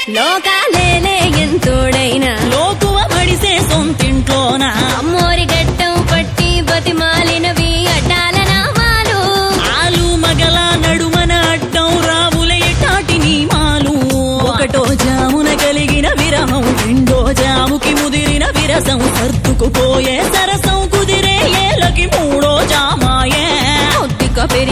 లోకాలేలే ఎంతోడైనా లోకువ మడిసే సొంతింట్లోన అమ్మోరి గట్టం పట్టి బతిమాలినవి అడ్డాల నామాలు ఆలు మగల నడుమన అడ్డం రావుల ఎటాటి నియమాలు ఒకటో జామున కలిగిన విరహం రెండో జాముకి ముదిరిన విరసం సర్దుకుపోయే సరసం కుదిరే ఏలకి మూడో జామాయే ఒత్తిక పెరిగి